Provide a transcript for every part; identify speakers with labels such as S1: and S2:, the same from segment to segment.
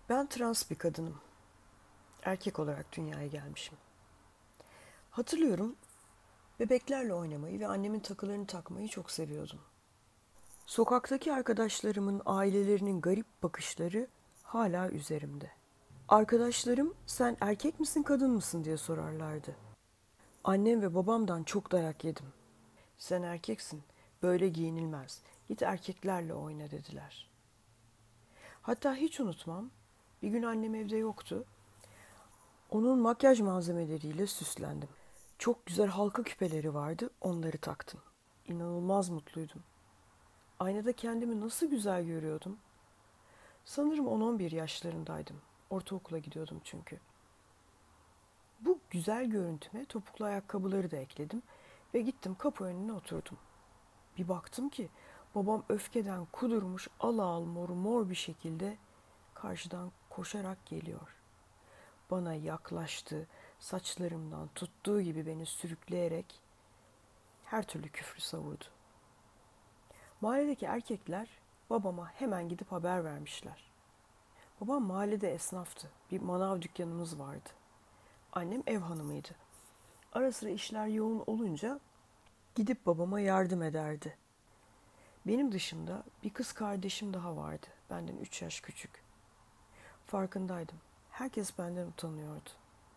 S1: Ben trans bir kadınım. Erkek olarak dünyaya gelmişim. Hatırlıyorum, bebeklerle oynamayı ve annemin takılarını takmayı çok seviyordum. Sokaktaki arkadaşlarımın ailelerinin garip bakışları hala üzerimde. Arkadaşlarım sen erkek misin kadın mısın diye sorarlardı. Annem ve babamdan çok dayak yedim. Sen erkeksin, böyle giyinilmez. Git erkeklerle oyna dediler. Hatta hiç unutmam, bir gün annem evde yoktu. Onun makyaj malzemeleriyle süslendim. Çok güzel halka küpeleri vardı, onları taktım. İnanılmaz mutluydum. Aynada kendimi nasıl güzel görüyordum. Sanırım 10-11 yaşlarındaydım. Ortaokula gidiyordum çünkü. Bu güzel görüntüme topuklu ayakkabıları da ekledim ve gittim kapı önüne oturdum. Bir baktım ki babam öfkeden kudurmuş al mor bir şekilde karşıdan koşarak geliyor. Bana yaklaştı, saçlarımdan tuttuğu gibi beni sürükleyerek her türlü küfrü savurdu. Mahalledeki erkekler babama hemen gidip haber vermişler. Babam mahallede esnaftı. Bir manav dükkanımız vardı. Annem ev hanımıydı. Ara sıra işler yoğun olunca gidip babama yardım ederdi. Benim dışımda bir kız kardeşim daha vardı. Benden 3 yaş küçük. Farkındaydım. Herkes benden utanıyordu.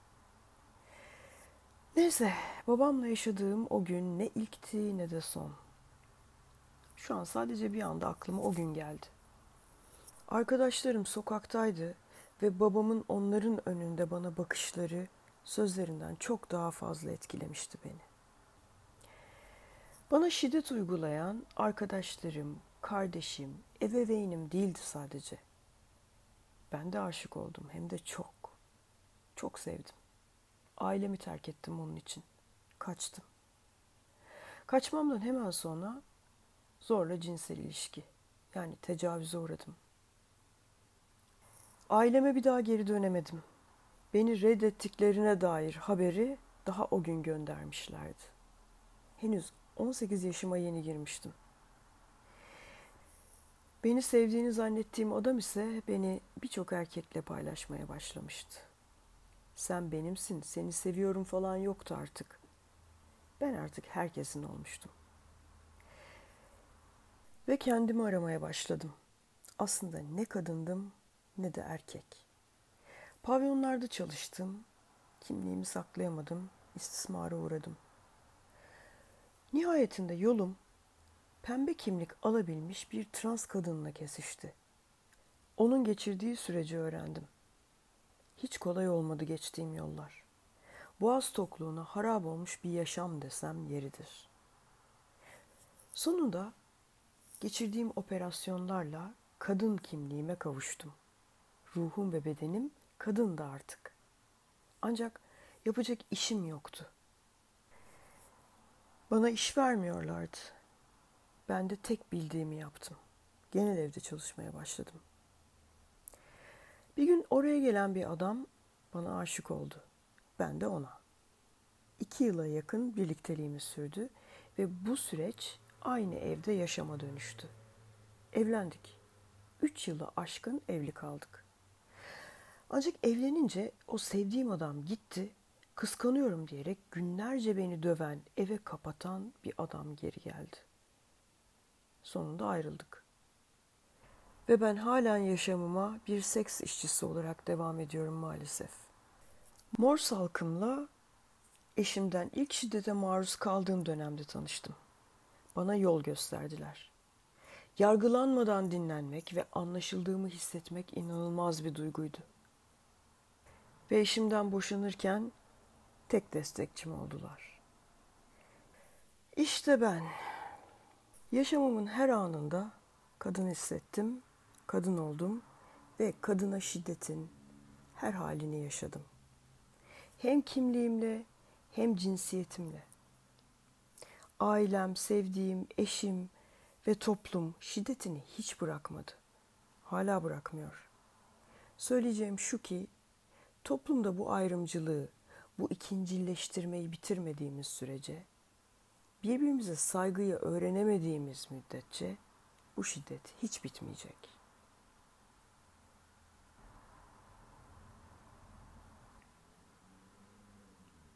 S1: Neyse, babamla yaşadığım o gün ne ilkti ne de son. Şu an sadece bir anda aklıma o gün geldi. Arkadaşlarım sokaktaydı ve babamın onların önünde bana bakışları sözlerinden çok daha fazla etkilemişti beni. Bana şiddet uygulayan arkadaşlarım, kardeşim, ebeveynim değildi sadece. Ben de aşık oldum hem de çok. Çok sevdim. Ailemi terk ettim onun için. Kaçtım. Kaçmamdan hemen sonra zorla cinsel ilişki. Yani tecavüze uğradım. Aileme bir daha geri dönemedim. Beni reddettiklerine dair haberi daha o gün göndermişlerdi. Henüz 18 yaşıma yeni girmiştim. Beni sevdiğini zannettiğim adam ise beni birçok erkekle paylaşmaya başlamıştı. Sen benimsin, seni seviyorum falan yoktu artık. Ben artık herkesin olmuştum. Ve kendimi aramaya başladım. Aslında ne kadındım ne de erkek. Pavyonlarda çalıştım, kimliğimi saklayamadım, istismara uğradım. Nihayetinde yolum pembe kimlik alabilmiş bir trans kadınla kesişti. Onun geçirdiği süreci öğrendim. Hiç kolay olmadı geçtiğim yollar. Boğaz tokluğuna harap olmuş bir yaşam desem yeridir. Sonunda geçirdiğim operasyonlarla kadın kimliğime kavuştum. Ruhum ve bedenim kadındı artık. Ancak yapacak işim yoktu. Bana iş vermiyorlardı. Ben de tek bildiğimi yaptım. Genel evde çalışmaya başladım. Bir gün oraya gelen bir adam bana aşık oldu. Ben de ona. 2 yıla yakın birlikteliğimiz sürdü ve bu süreç aynı evde yaşama dönüştü. Evlendik. 3 yılı aşkın evli kaldık. Ancak evlenince o sevdiğim adam gitti, kıskanıyorum diyerek günlerce beni döven, eve kapatan bir adam geri geldi. Sonunda ayrıldık. Ve ben halen yaşamıma bir seks işçisi olarak devam ediyorum maalesef. Mor salkımla eşimden ilk şiddete maruz kaldığım dönemde tanıştım. Bana yol gösterdiler. Yargılanmadan dinlenmek ve anlaşıldığımı hissetmek inanılmaz bir duyguydu. Ve eşimden boşanırken tek destekçim oldular. İşte ben. Yaşamımın her anında kadın hissettim, kadın oldum ve kadına şiddetin her halini yaşadım. Hem kimliğimle hem cinsiyetimle. Ailem, sevdiğim, eşim ve toplum şiddetini hiç bırakmadı. Hala bırakmıyor. Söyleyeceğim şu ki toplumda bu ayrımcılığı, bu ikincileştirmeyi bitirmediğimiz sürece, birbirimize saygıyı öğrenemediğimiz müddetçe bu şiddet hiç bitmeyecek.